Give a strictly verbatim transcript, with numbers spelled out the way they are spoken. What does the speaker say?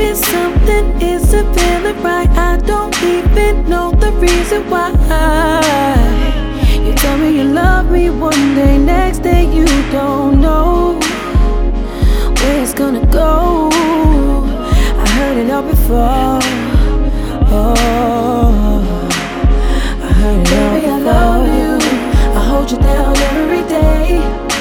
is something isn't feeling right. I don't even know the reason why. You tell me you love me one day, next day you don't know where it's gonna go. I heard it all before. Oh, I heard it all before. Baby, I love you. I hold you down every day.